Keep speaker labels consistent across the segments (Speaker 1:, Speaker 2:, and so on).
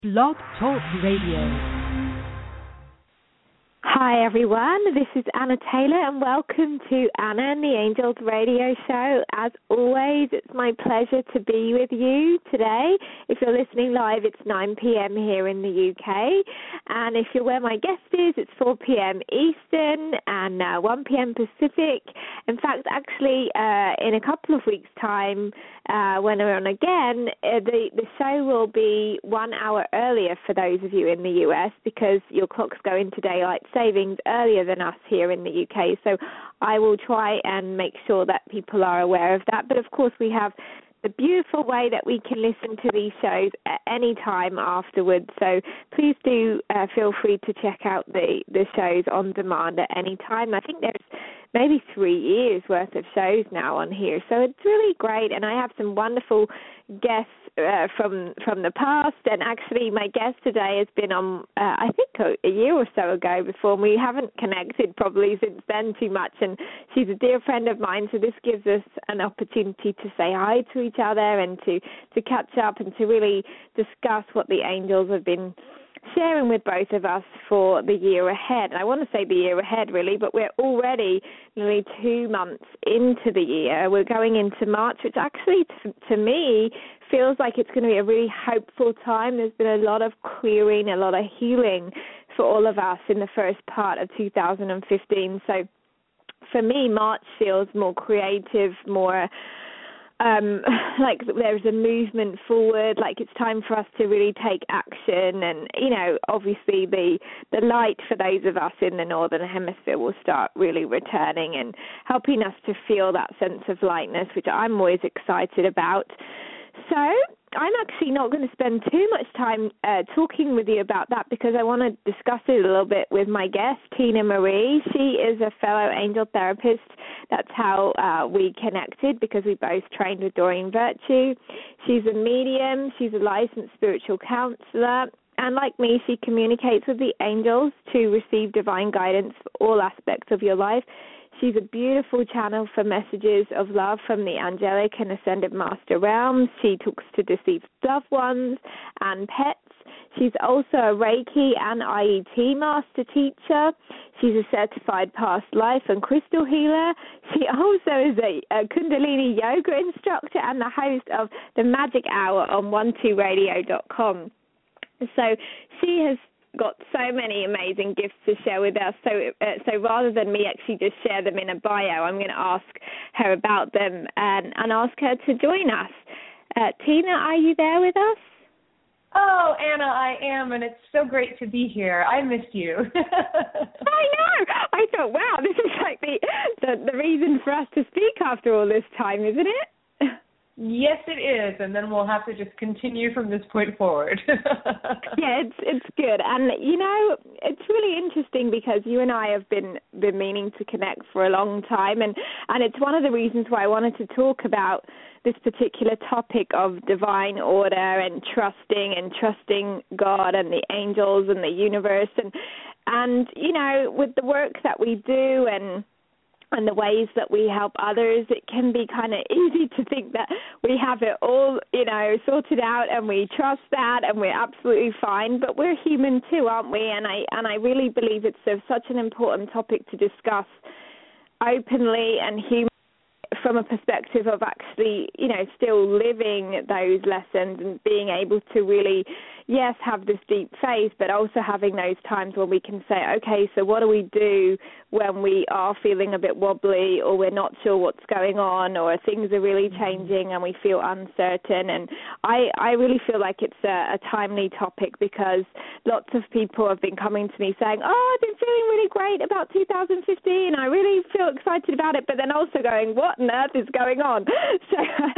Speaker 1: Blog Talk Radio.
Speaker 2: Hi everyone, this is Anna Taylor and welcome to Anna and the Angels radio show. As always, it's my pleasure to be with you today. If you're listening live, it's 9 p.m. here in the UK, and if you're where my guest is, it's 4 p.m. Eastern and 1 p.m. Pacific. In fact, actually, in a couple of weeks' time, when we're on again, the show will be 1 hour earlier for those of you in the US because your clocks go into daylight savings earlier than us here in the UK. So I will try and make sure that people are aware of that. But of course, we have the beautiful way that we can listen to these shows at any time afterwards. So please do feel free to check out the shows on demand at any time. I think there's maybe 3 years worth of shows now on here. So it's really great. And I have some wonderful guests from the past. And actually my guest today has been on, I think, a year or so ago before. And we haven't connected probably since then too much. And she's a dear friend of mine. So this gives us an opportunity to say hi to each other and to catch up and to really discuss what the angels have been sharing with both of us for the year ahead. And I want to say the year ahead, really, but we're already nearly 2 months into the year. We're going into March, which actually, to me, feels like it's going to be a really hopeful time. There's been a lot of clearing, a lot of healing for all of us in the first part of 2015. So for me, March feels more creative, more like there's a movement forward, like it's time for us to really take action. And, you know, obviously the light for those of us in the Northern Hemisphere will start really returning and helping us to feel that sense of lightness, which I'm always excited about. So I'm actually not going to spend too much time talking with you about that because I want to discuss it a little bit with my guest, Tina Marie. She is a fellow angel therapist. That's how we connected because we both trained with Doreen Virtue. She's a medium. She's a licensed spiritual counselor. And like me, she communicates with the angels to receive divine guidance for all aspects of your life. She's a beautiful channel for messages of love from the angelic and ascended master realms. She talks to deceased loved ones and pets. She's also a Reiki and IET master teacher. She's a certified past life and crystal healer. She also is a Kundalini yoga instructor and the host of the Magic Hour on 12radio.com. So she has got so many amazing gifts to share with us. So rather than me actually just share them in a bio, I'm going to ask her about them and ask her to join us. Tina, are you there with us?
Speaker 3: Oh, Anna, I am, and it's so great to be here. I missed you.
Speaker 2: I know. I thought, wow, this is like the reason for us to speak after all this time, isn't it?
Speaker 3: Yes, it is, and then we'll have to just continue from this point forward.
Speaker 2: Yeah, it's good. And, you know, it's really interesting because you and I have been meaning to connect for a long time, and it's one of the reasons why I wanted to talk about this particular topic of divine order and trusting God and the angels and the universe. And you know, with the work that we do and the ways that we help others, it can be kind of easy to think that we have it all, you know, sorted out and we trust that and we're absolutely fine. But we're human too, aren't we? And I really believe it's such an important topic to discuss openly and human from a perspective of actually, you know, still living those lessons and being able to really, yes, have this deep faith, but also having those times when we can say, okay, so what do we do when we are feeling a bit wobbly or we're not sure what's going on or things are really changing and we feel uncertain. And I really feel like it's a timely topic because lots of people have been coming to me saying, oh, I've been feeling really great about 2015. I really feel excited about it, but then also going, what on earth is going on? So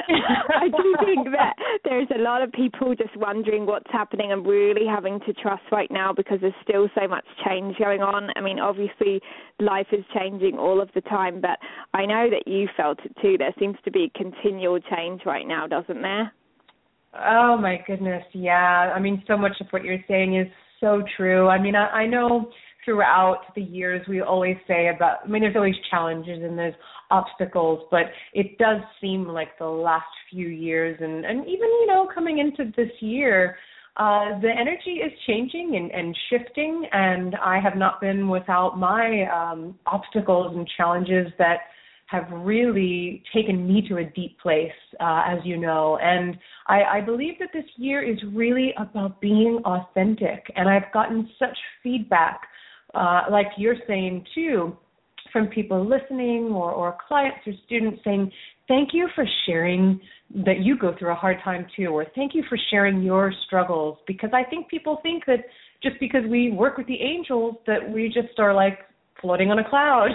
Speaker 2: I do think that there's a lot of people just wondering what's happening and really having to trust right now because there's still so much change going on. I mean, obviously life is changing all of the time, but I know that you felt it too. There seems to be continual change right now, doesn't there?
Speaker 3: Oh, my goodness, yeah. I mean, so much of what you're saying is so true. I mean, I know throughout the years we always say about, I mean, there's always challenges and there's obstacles, but it does seem like the last few years and even, you know, coming into this year, the energy is changing and shifting, and I have not been without my obstacles and challenges that have really taken me to a deep place, as you know. And I believe that this year is really about being authentic. And I've gotten such feedback, like you're saying too, from people listening or clients or students saying, thank you for sharing that you go through a hard time too, or thank you for sharing your struggles. Because I think people think that just because we work with the angels that we just are like floating on a cloud.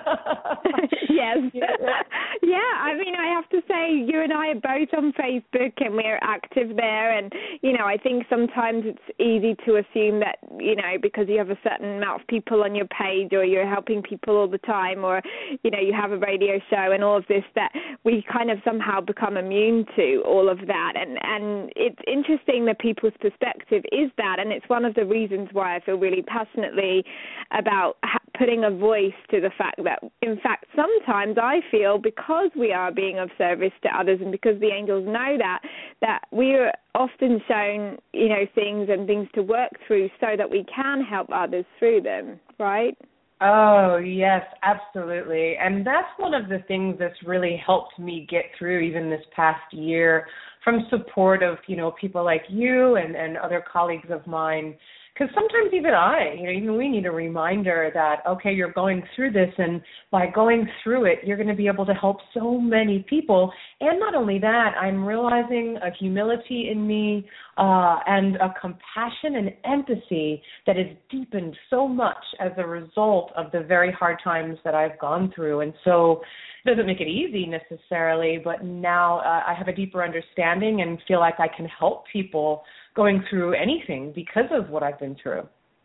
Speaker 2: Yes. Yeah, I mean, I have to say, you and I are both on Facebook and we're active there. And, you know, I think sometimes it's easy to assume that, you know, because you have a certain amount of people on your page or you're helping people all the time or, you know, you have a radio show and all of this, that we kind of somehow become immune to all of that. And it's interesting that people's perspective is that. And it's one of the reasons why I feel really passionately about putting a voice to the fact that, in fact, sometimes I feel because we are being of service to others and because the angels know that we are often shown, you know, things and things to work through so that we can help others through them, right?
Speaker 3: Oh, yes, absolutely. And that's one of the things that's really helped me get through even this past year, from support of, you know, people like you and other colleagues of mine. Because sometimes even we need a reminder that, okay, you're going through this, and by going through it, you're going to be able to help so many people. And not only that, I'm realizing a humility in me and a compassion and empathy that has deepened so much as a result of the very hard times that I've gone through. And so it doesn't make it easy necessarily, but now I have a deeper understanding and feel like I can help people going through anything because of what I've been through.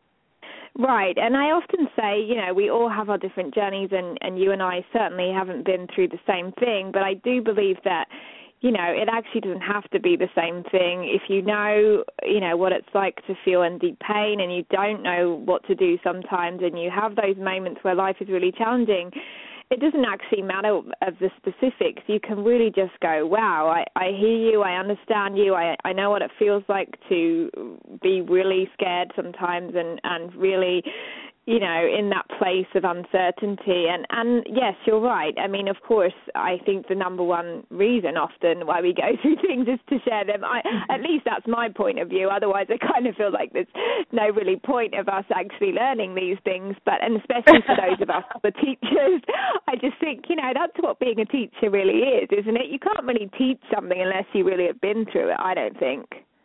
Speaker 2: Right, and I often say, you know, we all have our different journeys, and you and I certainly haven't been through the same thing, but I do believe that, you know, it actually doesn't have to be the same thing. If you know what it's like to feel in deep pain and you don't know what to do sometimes and you have those moments where life is really challenging, it doesn't actually matter of the specifics. You can really just go, wow, I hear you, I understand you, I know what it feels like to be really scared sometimes and really, you know, in that place of uncertainty. And yes, you're right. I mean, of course, I think the number one reason often why we go through things is to share them. At least that's my point of view. Otherwise, I kind of feel like there's no really point of us actually learning these things. And especially for those of us who are teachers, I just think, you know, that's what being a teacher really is, isn't it? You can't really teach something unless you really have been through it, I don't think.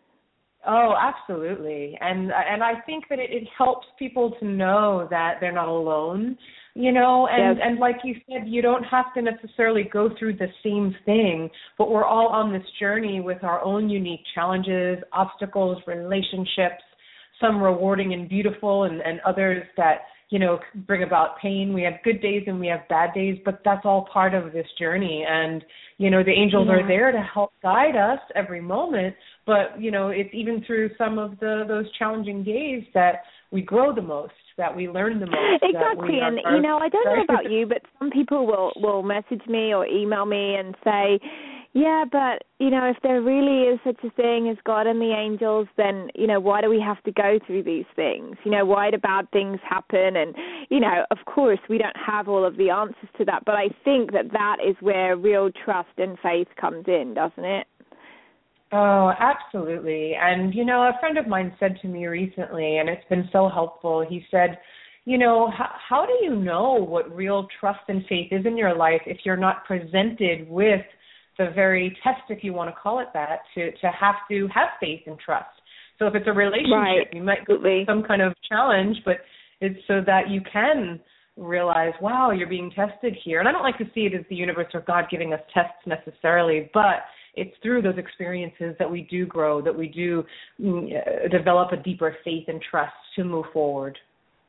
Speaker 3: Oh, absolutely. And I think that it helps people to know that they're not alone, you know, and like you said, you don't have to necessarily go through the same thing, but we're all on this journey with our own unique challenges, obstacles, relationships, some rewarding and beautiful and others that, you know, bring about pain. We have good days and we have bad days, but that's all part of this journey. And, you know, the angels are there to help guide us every moment. But, you know, it's even through some of those challenging days that we grow the most, that we learn the most.
Speaker 2: Exactly. And, you know, I don't know about you, but some people will message me or email me and say, yeah, but, you know, if there really is such a thing as God and the angels, then, you know, why do we have to go through these things? You know, why do bad things happen? And, you know, of course, we don't have all of the answers to that, but I think that is where real trust and faith comes in, doesn't it?
Speaker 3: Oh, absolutely. And, you know, a friend of mine said to me recently, and it's been so helpful, he said, you know, how do you know what real trust and faith is in your life if you're not presented with the very test, if you want to call it that, to have faith and trust. So if it's a relationship, you might go through some kind of challenge, but it's so that you can realize, wow, you're being tested here. And I don't like to see it as the universe or God giving us tests necessarily, but it's through those experiences that we do grow, that we do develop a deeper faith and trust to move forward.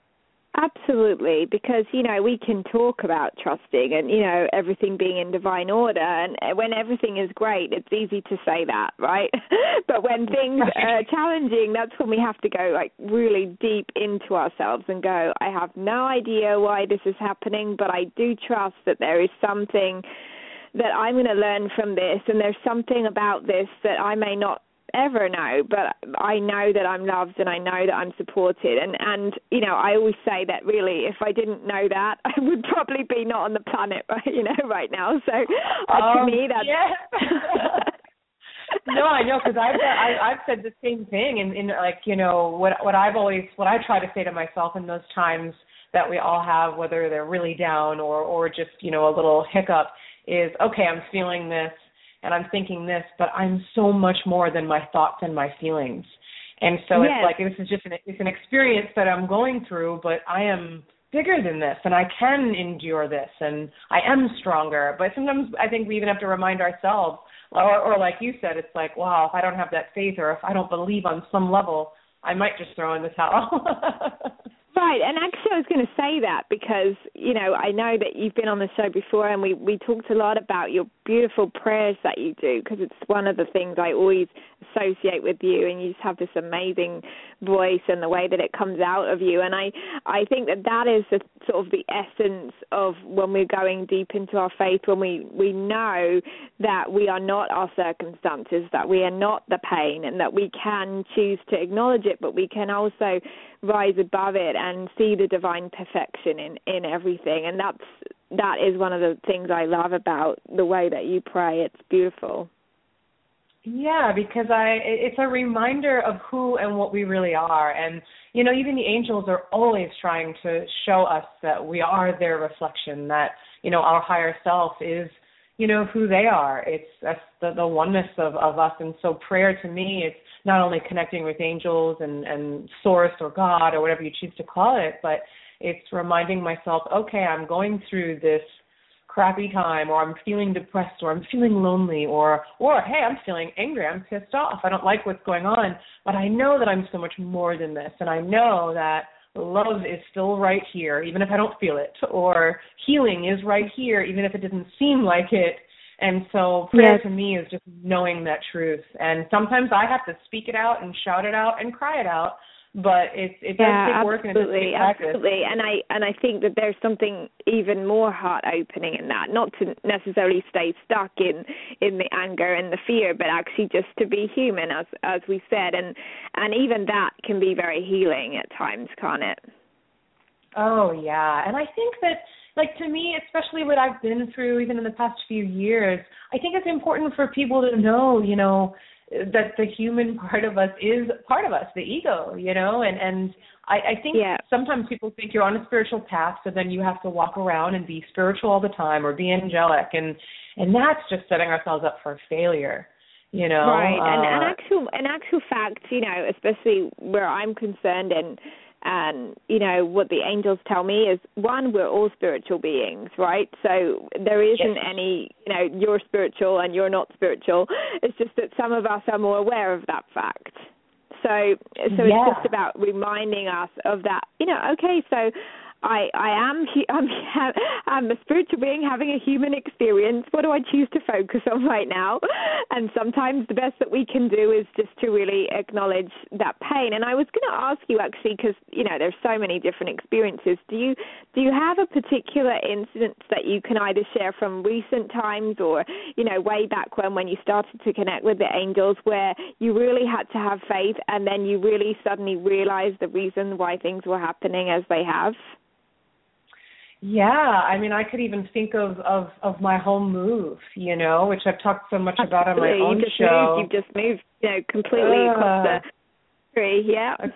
Speaker 2: Absolutely, because, you know, we can talk about trusting and, you know, everything being in divine order, and when everything is great, it's easy to say that, right? But when things are challenging, that's when we have to go, like, really deep into ourselves and go, I have no idea why this is happening, but I do trust that there is something that I'm going to learn from this, and there's something about this that I may not ever know, but I know that I'm loved and I know that I'm supported. And you know, I always say that really, if I didn't know that, I would probably be not on the planet, right now. So to me, that's...
Speaker 3: Yeah. No, I know, because I've said the same thing, in like, you know, what I try to say to myself in those times that we all have, whether they're really down or just, you know, a little hiccup, is, okay, I'm feeling this and I'm thinking this, but I'm so much more than my thoughts and my feelings. And so It's like, this is just it's an experience that I'm going through, but I am bigger than this, and I can endure this, and I am stronger. But sometimes I think we even have to remind ourselves, or like you said, it's like, wow, if I don't have that faith, or if I don't believe on some level, I might just throw in the towel.
Speaker 2: Right, and actually I was going to say that because, you know, I know that you've been on the show before, and we talked a lot about your beautiful prayers that you do, because it's one of the things I always associate with you, and you just have this amazing voice and the way that it comes out of you. And I think that is the sort of the essence of when we're going deep into our faith, when we know that we are not our circumstances, that we are not the pain, and that we can choose to acknowledge it, but we can also rise above it and see the divine perfection in everything. And that is one of the things I love about the way that you pray. It's beautiful.
Speaker 3: Yeah, because it's a reminder of who and what we really are. And, you know, even the angels are always trying to show us that we are their reflection, that, you know, our higher self is, you know, who they are. That's the oneness of us. And so prayer to me, it's not only connecting with angels and source or God or whatever you choose to call it, but it's reminding myself, okay, I'm going through this crappy time, or I'm feeling depressed, or I'm feeling lonely, or hey, I'm feeling angry, I'm pissed off, I don't like what's going on, but I know that I'm so much more than this, and I know that love is still right here, even if I don't feel it, or healing is right here, even if it doesn't seem like it. And so prayer to me is just knowing that truth. And sometimes I have to speak it out and shout it out and cry it out, but it does take work and it does take practice.
Speaker 2: Absolutely. And I think that there's something even more heart-opening in that, not to necessarily stay stuck in the anger and the fear, but actually just to be human, as we said. And even that can be very healing at times, can't it?
Speaker 3: Oh, yeah. And I think that, like, to me, especially what I've been through even in the past few years, I think it's important for people to know, you know, that the human part of us is part of us, the ego, you know, and I think sometimes people think you're on a spiritual path, so then you have to walk around and be spiritual all the time or be angelic, and that's just setting ourselves up for failure, you know.
Speaker 2: Right, in actual fact, you know, especially where I'm concerned, and, you know, what the angels tell me is, one, we're all spiritual beings, right? So there isn't any, you know, you're spiritual and you're not spiritual. It's just that some of us are more aware of that fact. So it's just about reminding us of that, you know, okay, so I'm a spiritual being having a human experience. What do I choose to focus on right now? And sometimes the best that we can do is just to really acknowledge that pain. And I was going to ask you, actually, because, you know, there's so many different experiences. Do you have a particular incident that you can either share from recent times or, you know, way back when you started to connect with the angels, where you really had to have faith and then you really suddenly realized the reason why things were happening as they have?
Speaker 3: Yeah, I mean, I could even think of my home move, you know, which I've talked so much about on my own show.
Speaker 2: You've just moved, you know, completely across the country,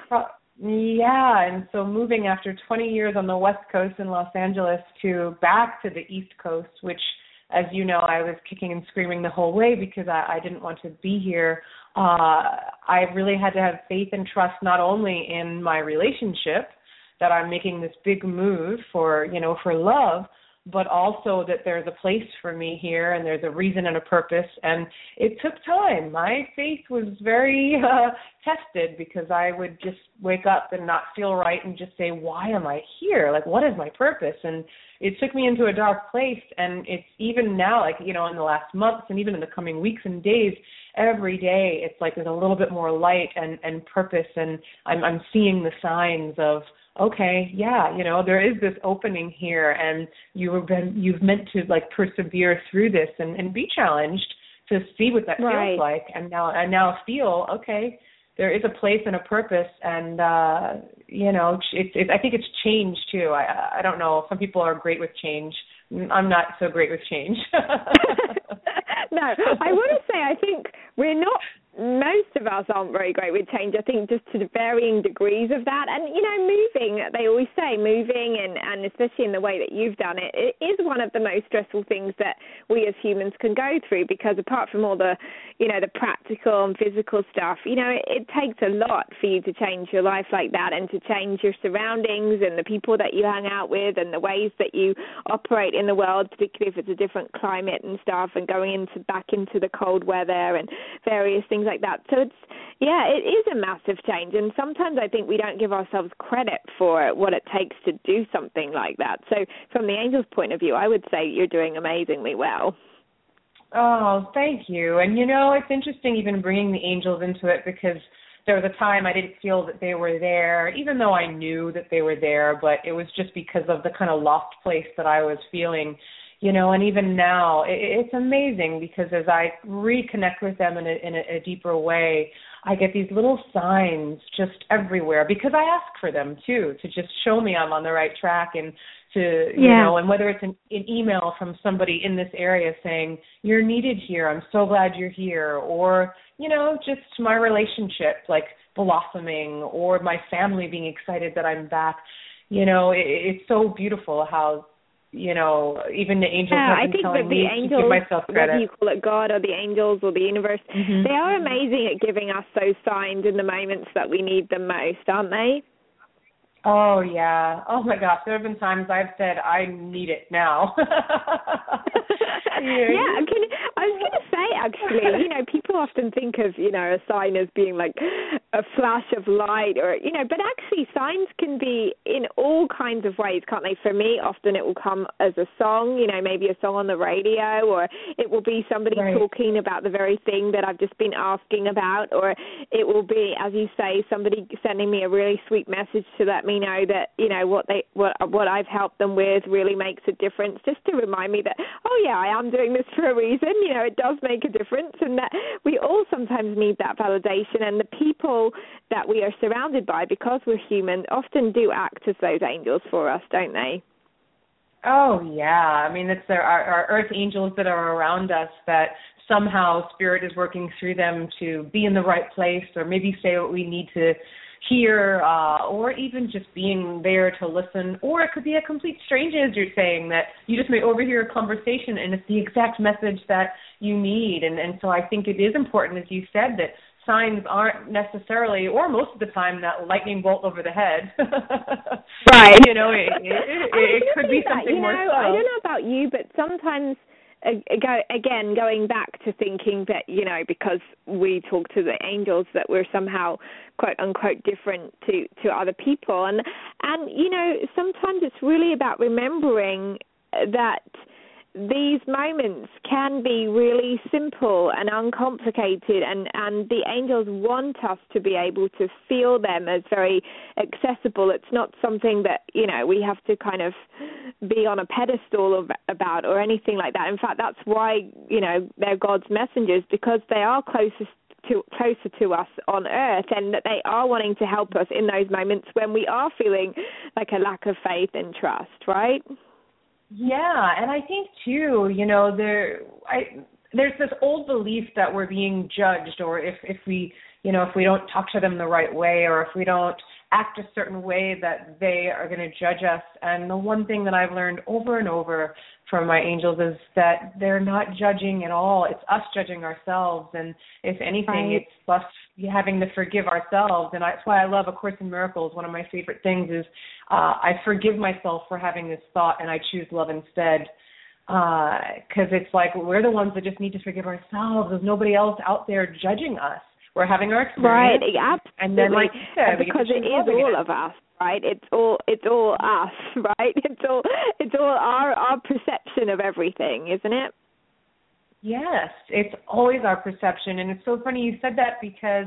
Speaker 3: and so moving after 20 years on the West Coast in Los Angeles back to the East Coast, which, as you know, I was kicking and screaming the whole way because I didn't want to be here. I really had to have faith and trust not only in my relationship, that I'm making this big move for love, but also that there's a place for me here and there's a reason and a purpose. And it took time. My faith was very tested because I would just wake up and not feel right and just say, why am I here? Like, what is my purpose? And it took me into a dark place. And it's even now, like, you know, in the last months and even in the coming weeks and days, every day it's like there's a little bit more light and purpose. And I'm seeing the signs of, okay, yeah, you know, there is this opening here, and you've meant to, like, persevere through this and be challenged to see what that
Speaker 2: right.
Speaker 3: feels like, and now feel, okay, there is a place and a purpose, and you know, I think it's change too. I don't know. Some people are great with change. I'm not so great with change.
Speaker 2: No, I want to say I think we're not. Most of us aren't very great with change, I think, just to the varying degrees of that. And, you know, moving, they always say moving, and especially in the way that you've done it, it is one of the most stressful things that we as humans can go through, because apart from all the, you know, the practical and physical stuff, you know, it takes a lot for you to change your life like that, and to change your surroundings and the people that you hang out with and the ways that you operate in the world, particularly if it's a different climate and stuff, and going back into the cold weather and various things like that. So it is a massive change, and sometimes I think we don't give ourselves credit for what it takes to do something like that. So from the Angels' point of view, I would say you're doing amazingly well.
Speaker 3: Oh, thank you. And, you know, it's interesting even bringing the Angels into it, because there was a time I didn't feel that they were there, even though I knew that they were there, but it was just because of the kind of lost place that I was feeling. You know, and even now, it's amazing, because as I reconnect with them in a deeper way, I get these little signs just everywhere, because I ask for them, too, to just show me I'm on the right track, and to, you know, and whether it's an email from somebody in this area saying, you're needed here, I'm so glad you're here, or, you know, just my relationship, like, blossoming, or my family being excited that I'm back. You know, it's so beautiful how, you know, even the angels have been telling me to give myself credit.
Speaker 2: Whether you call it God or the angels or the universe, they are amazing at giving us those signs in the moments that we need them most, aren't they?
Speaker 3: Oh, yeah. Oh, my gosh. There have been times I've said, I need it now.
Speaker 2: Yeah, I was going to say, actually, you know, people often think of, you know, a sign as being like a flash of light, or, you know, but actually signs can be in all kinds of ways, can't they? For me, often it will come as a song, you know, maybe a song on the radio, or it will be somebody talking about the very thing that I've just been asking about, or it will be, as you say, somebody sending me a really sweet message to let me know that, you know, what I've helped them with really makes a difference, just to remind me that, oh, yeah, I am doing this for a reason. You know, it does make a difference, and that we all sometimes need that validation, and the people that we are surrounded by, because we're human, often do act as those angels for us, don't they?
Speaker 3: Oh, yeah. I mean, it's our earth angels that are around us, that somehow Spirit is working through them to be in the right place, or maybe say what we need to hear, or even just being there to listen. Or it could be a complete stranger, as you're saying, that you just may overhear a conversation and it's the exact message that you need. And so I think it is important, as you said, that signs aren't necessarily, or most of the time, that lightning bolt over the head.
Speaker 2: Right.
Speaker 3: You know, it could be something more subtle.
Speaker 2: I don't know about you, but sometimes, going back to thinking that, you know, because we talk to the angels, that we're somehow, quote unquote, different to other people. And you know, sometimes it's really about remembering that these moments can be really simple and uncomplicated, and the angels want us to be able to feel them as very accessible. It's not something that, you know, we have to kind of be on a pedestal about or anything like that. In fact, that's why, you know, they're God's messengers, because they are closer to us on earth, and that they are wanting to help us in those moments when we are feeling like a lack of faith and trust, right?
Speaker 3: Yeah, and I think too, you know, there's this old belief that we're being judged, or if we, you know, if we don't talk to them the right way, or if we don't act a certain way, that they are going to judge us. And the one thing that I've learned over and over from my angels is that they're not judging at all. It's us judging ourselves, and if anything, it's us having to forgive ourselves. And that's why I love A Course in Miracles. One of my favorite things is I forgive myself for having this thought, and I choose love instead. Because it's like we're the ones that just need to forgive ourselves. There's nobody else out there judging us. We're having our experience,
Speaker 2: right? Absolutely.
Speaker 3: And then, like you said,
Speaker 2: because it is all of us, right? It's all us, right? It's all our perception of everything, isn't it?
Speaker 3: Yes, it's always our perception, and it's so funny you said that, because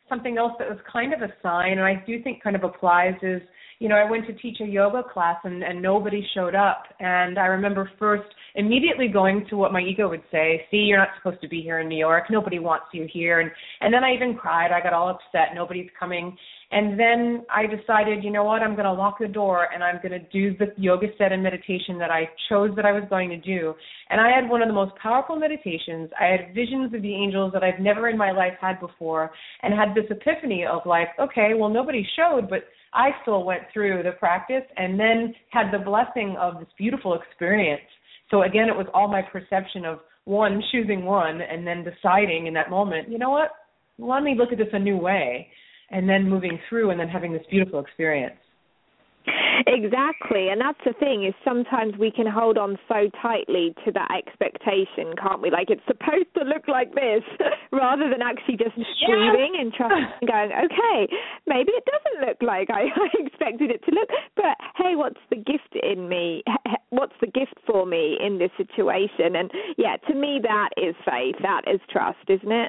Speaker 3: something else that was kind of a sign, and I do think kind of applies, is, I went to teach a yoga class and nobody showed up. And I remember first immediately going to what my ego would say, see, you're not supposed to be here in New York. Nobody wants you here. And then I even cried. I got all upset. Nobody's coming. And then I decided, you know what, I'm going to lock the door and I'm going to do the yoga set and meditation that I chose that I was going to do. And I had one of the most powerful meditations. I had visions of the angels that I've never in my life had before, and had this epiphany of like, okay, well, nobody showed, but I still went through the practice and then had the blessing of this beautiful experience. So again, it was all my perception of choosing one and then deciding in that moment, you know what, let me look at this a new way. And then moving through and then having this beautiful experience.
Speaker 2: Exactly, and that's the thing, is sometimes we can hold on so tightly to that expectation, can't we? Like, it's supposed to look like this, rather than actually just breathing and trusting and going, okay, maybe it doesn't look like I expected it to look, but hey, what's the gift in me? What's the gift for me in this situation? And yeah, to me, that is faith, that is trust, isn't it?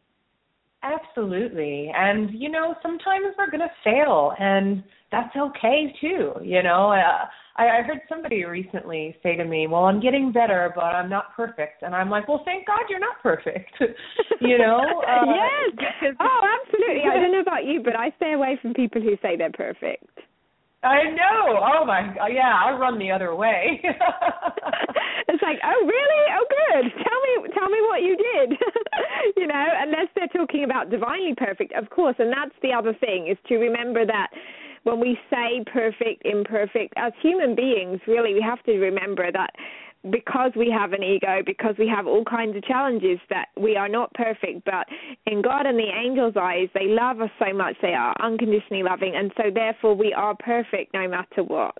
Speaker 3: Absolutely. And, sometimes we're going to fail, and that's okay, too. I heard somebody recently say to me, well, I'm getting better, but I'm not perfect. And I'm like, well, thank God you're not perfect.
Speaker 2: Yes. Oh, absolutely. I don't know about you, but I stay away from people who say they're perfect.
Speaker 3: I know. Oh, my God. Yeah, I run the other way.
Speaker 2: It's like, oh, really? Oh, good. Tell me what you did. Unless they're talking about divinely perfect, of course. And that's the other thing, is to remember that when we say perfect, imperfect, as human beings, really, we have to remember that because we have an ego, because we have all kinds of challenges, that we are not perfect. But in God and the angels' eyes, they love us so much. They are unconditionally loving. And so, therefore, we are perfect no matter what.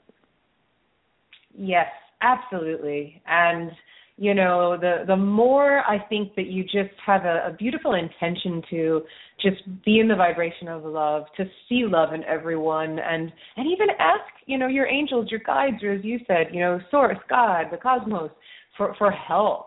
Speaker 3: Yes, absolutely. And, the more I think that you just have a beautiful intention to just be in the vibration of love, to see love in everyone, and even ask, your angels, your guides, or as you said, Source, God, the cosmos, for help,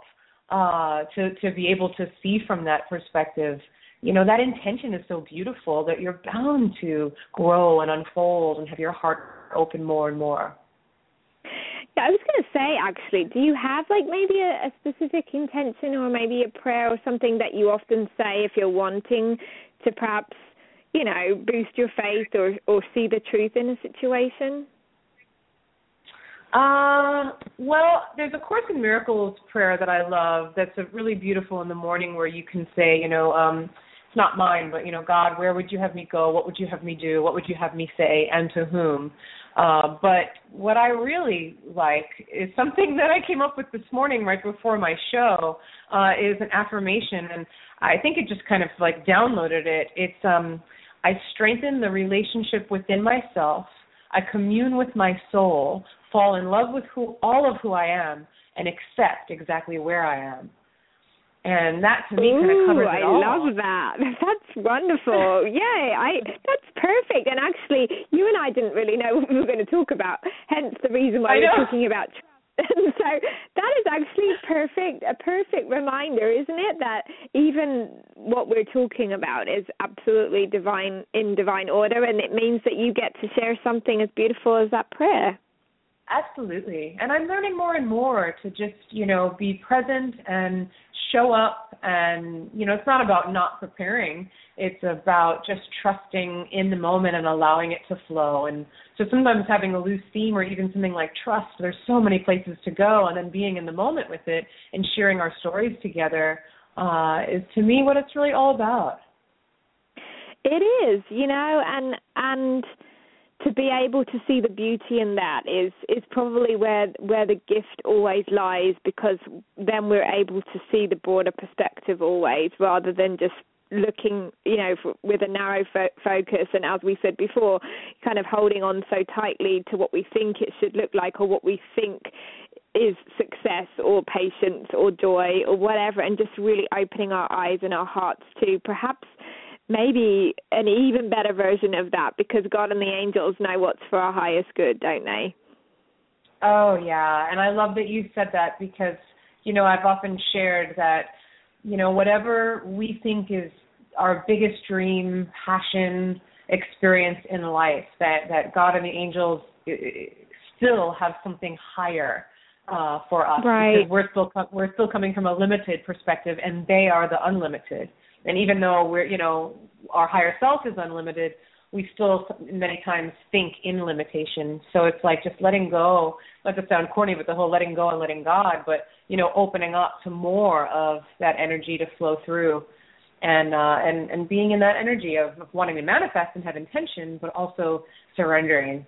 Speaker 3: to be able to see from that perspective. That intention is so beautiful that you're bound to grow and unfold and have your heart open more and more.
Speaker 2: Yeah, I was going to say, actually, do you have maybe a specific intention or maybe a prayer or something that you often say if you're wanting to perhaps, boost your faith or see the truth in a situation?
Speaker 3: Well, there's a Course in Miracles prayer that I love that's really beautiful in the morning, where you can say, it's not mine, but, God, where would you have me go? What would you have me do? What would you have me say, and to whom? But what I really like is something that I came up with this morning right before my show, is an affirmation, and I think it just kind of downloaded it. It's, I strengthen the relationship within myself, I commune with my soul, fall in love with all of who I am, and accept exactly where I am. And that, to me, kind of covers it all.
Speaker 2: I love that. That's wonderful. Yay, that's perfect. And actually, you and I didn't really know what we were going to talk about, hence the reason why we're talking about trust. And so that is actually a perfect reminder, isn't it, that even what we're talking about is absolutely in divine order, and it means that you get to share something as beautiful as that prayer.
Speaker 3: Absolutely. And I'm learning more and more to just, be present and show up. And, it's not about not preparing. It's about just trusting in the moment and allowing it to flow. And so sometimes having a loose theme or even something like trust, there's so many places to go. And then being in the moment with it and sharing our stories together is, to me, what it's really all about.
Speaker 2: It is, and to be able to see the beauty in that is probably where the gift always lies, because then we're able to see the broader perspective always, rather than just looking, with a narrow focus, and as we said before, kind of holding on so tightly to what we think it should look like, or what we think is success or patience or joy or whatever, and just really opening our eyes and our hearts to perhaps maybe an even better version of that, because God and the angels know what's for our highest good, don't they?
Speaker 3: Oh, yeah. And I love that you said that, because, I've often shared that, whatever we think is our biggest dream, passion, experience in life, that God and the angels still have something higher for us,
Speaker 2: right.
Speaker 3: because we're still coming from a limited perspective, and they are the unlimited. And even though our higher self is unlimited, we still many times think in limitation. So it's like just letting go. Not to sound corny, but the whole letting go and letting God, but opening up to more of that energy to flow through, and being in that energy of wanting to manifest and have intention, but also surrendering.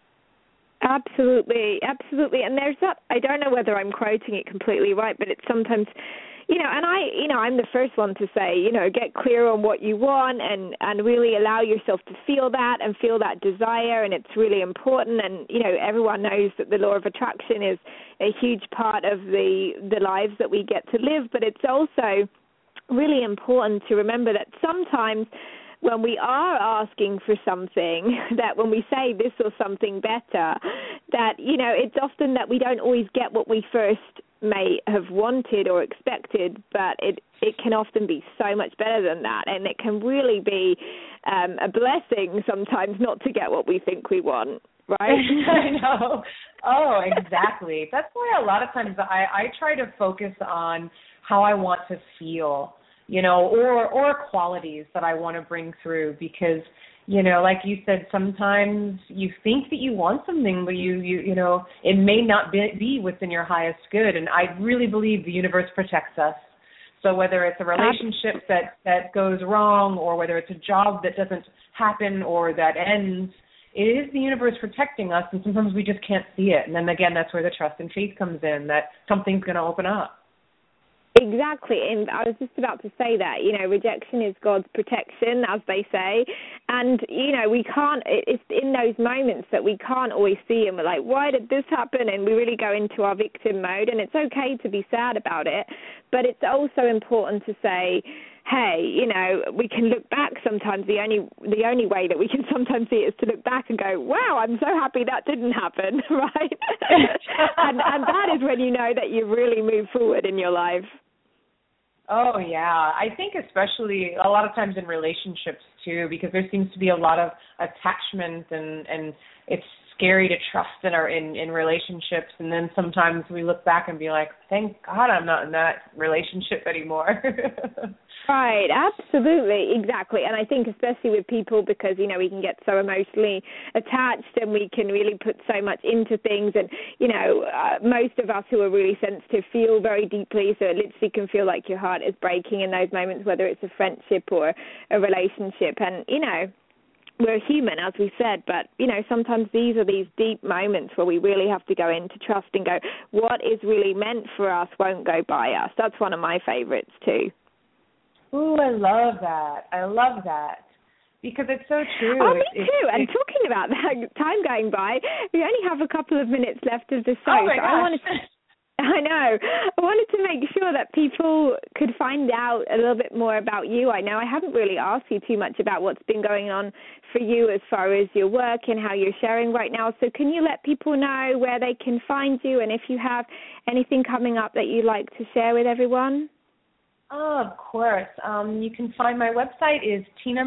Speaker 2: Absolutely. And there's that, I don't know whether I'm quoting it completely right, but it's sometimes, and I'm the first one to say, get clear on what you want and really allow yourself to feel that and feel that desire, and it's really important. And, everyone knows that the law of attraction is a huge part of the lives that we get to live, but it's also really important to remember that sometimes when we are asking for something, that when we say this or something better, that, it's often that we don't always get what we first may have wanted or expected, but it can often be so much better than that, and it can really be a blessing sometimes not to get what we think we want, right?
Speaker 3: I know. Oh, exactly. That's why a lot of times I try to focus on how I want to feel, or qualities that I want to bring through, because, like you said, sometimes you think that you want something, but you it may not be within your highest good. And I really believe the universe protects us. So whether it's a relationship that goes wrong, or whether it's a job that doesn't happen or that ends, it is the universe protecting us, and sometimes we just can't see it. And then again, that's where the trust and faith comes in, that something's going to open up.
Speaker 2: Exactly, and I was just about to say that, rejection is God's protection, as they say, and, we can't, it's in those moments that we can't always see, and we're like, why did this happen, and we really go into our victim mode, and it's okay to be sad about it, but it's also important to say, hey, we can look back sometimes. The only way that we can sometimes see it is to look back and go, wow, I'm so happy that didn't happen, right? and that is when you know that you've really moved forward in your life.
Speaker 3: Oh, yeah. I think especially a lot of times in relationships, too, because there seems to be a lot of attachment, and it's scary to trust in relationships. And then sometimes we look back and be like, thank God I'm not in that relationship anymore.
Speaker 2: Right, absolutely, exactly. And I think especially with people, because, we can get so emotionally attached, and we can really put so much into things. And, most of us who are really sensitive feel very deeply, so it literally can feel like your heart is breaking in those moments, whether it's a friendship or a relationship. And, we're human, as we said, but, sometimes these are these deep moments where we really have to go into trust and go, what is really meant for us won't go by us. That's one of my favorites, too.
Speaker 3: Ooh, I love that. Because it's so true.
Speaker 2: Oh, me too. And talking about that, time going by, we only have a couple of minutes left of the show.
Speaker 3: Oh, my gosh.
Speaker 2: I know. I wanted to make sure that people could find out a little bit more about you. I know I haven't really asked you too much about what's been going on for you as far as your work and how you're sharing right now. So can you let people know where they can find you, and if you have anything coming up that you'd like to share with everyone?
Speaker 3: Oh, of course. You can find my website is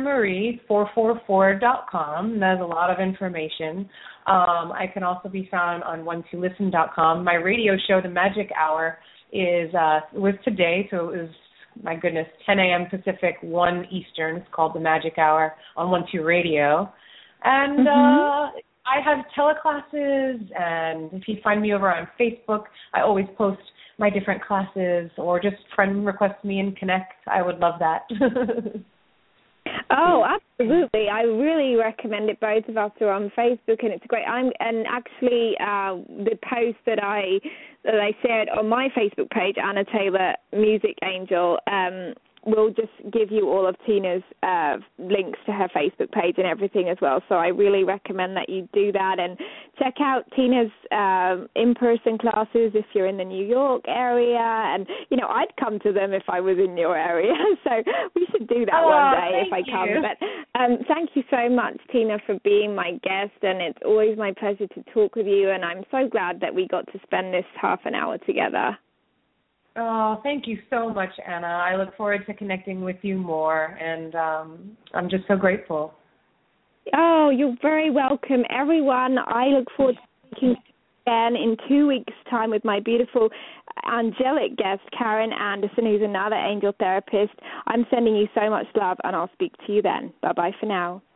Speaker 3: tinamarie444.com. There's a lot of information. I can also be found on one2listen.com. My radio show, The Magic Hour, was today, so it was, my goodness, 10 a.m. Pacific, 1 Eastern. It's called The Magic Hour on 12 Radio. And I have teleclasses, and if you find me over on Facebook, I always post my different classes, or just friend request me and connect. I would love that.
Speaker 2: Oh, absolutely. I really recommend it. Both of us are on Facebook, and it's great. And actually, the post that I shared on my Facebook page, Anna Taylor, Music Angel, we'll just give you all of Tina's links to her Facebook page and everything as well. So I really recommend that you do that, and check out Tina's in-person classes if you're in the New York area. And, I'd come to them if I was in your area. So we should do that one day if I come. But thank you so much, Tina, for being my guest. And it's always my pleasure to talk with you. And I'm so glad that we got to spend this half an hour together.
Speaker 3: Oh, thank you so much, Anna. I look forward to connecting with you more, and I'm just so grateful.
Speaker 2: Oh, you're very welcome, everyone. I look forward to speaking again in 2 weeks' time with my beautiful angelic guest, Karen Anderson, who's another angel therapist. I'm sending you so much love, and I'll speak to you then. Bye-bye for now.